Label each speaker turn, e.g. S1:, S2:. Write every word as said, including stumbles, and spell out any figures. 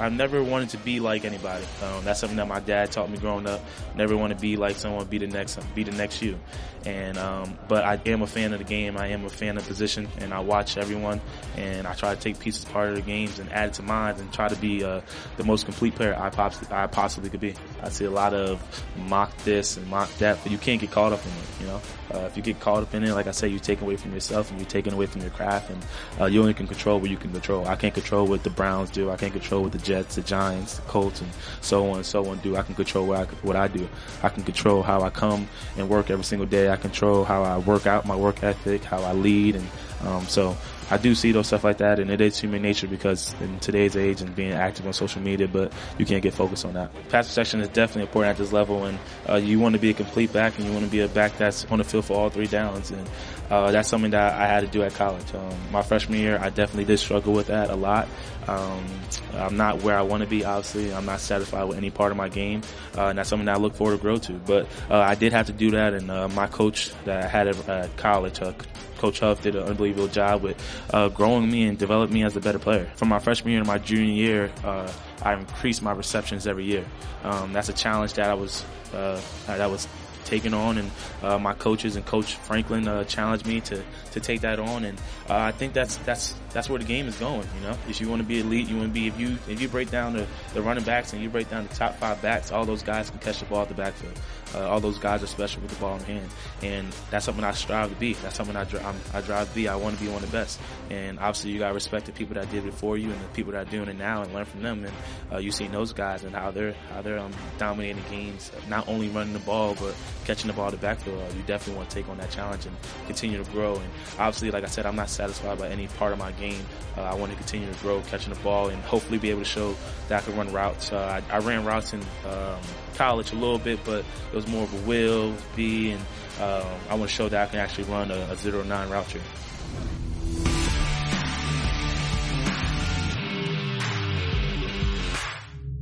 S1: I never wanted to be like anybody. Um, that's something that my dad taught me growing up. Never want to be like someone, be the next, be the next you. And um, but I am a fan of the game. I am a fan of the position, and I watch everyone, and I try to take pieces part of the games and add it to mine, and try to be uh, the most complete player I possibly I possibly could be. I see a lot of mock this and mock that, but you can't get caught up in it. You know, uh, if you get caught up in it, like I said, you take away from yourself and you're taking away from your craft, and uh, you only can control what you can control. I can't control what the Browns do. I can't control what the Jets, the Giants, the Colts, and so on and so on do. I can control what I, what I do. I can control how I come and work every single day. I control how I work out, my work ethic, how I lead, and um, so I do see those stuff like that, and it is human nature because in today's age and being active on social media, but you can't get focused on that. Pass protection is definitely important at this level, and uh, you want to be a complete back, and you want to be a back that's on the field for all three downs, and uh, that's something that I had to do at college. Um, my freshman year, I definitely did struggle with that a lot. Um, I'm not where I want to be, obviously. I'm not satisfied with any part of my game, uh, and that's something that I look forward to grow to. But uh, I did have to do that, and uh, my coach that I had at, at college, uh, Coach Huff, did an unbelievable job with uh, growing me and developing me as a better player. From my freshman year to my junior year, uh, I increased my receptions every year. Um, that's a challenge that I was uh, that was taking on, and uh, my coaches and Coach Franklin uh, challenged me to to take that on, and uh, I think that's that's that's where the game is going. You know, if you want to be elite, you want to be if you if you break down the, the running backs and you break down the top five backs, all those guys can catch the ball at the backfield. Uh, all those guys are special with the ball in hand, and that's something I strive to be. That's something I, dri- I'm, I drive to be. I want to be one of the best, and obviously you got to respect the people that did it before you and the people that are doing it now, and learn from them. And uh, you've seen those guys and how they're how they're um, dominating games, not only running the ball but catching the ball at the backfield. Uh, you definitely want to take on that challenge and continue to grow. And obviously, like I said, I'm not satisfied by any part of my game. Uh, I want to continue to grow, catching the ball, and hopefully be able to show that I can run routes. Uh, I, I ran routes in um, college a little bit, but it was more of a will be, and um, I want to show that I can actually run a, a zero nine route tree.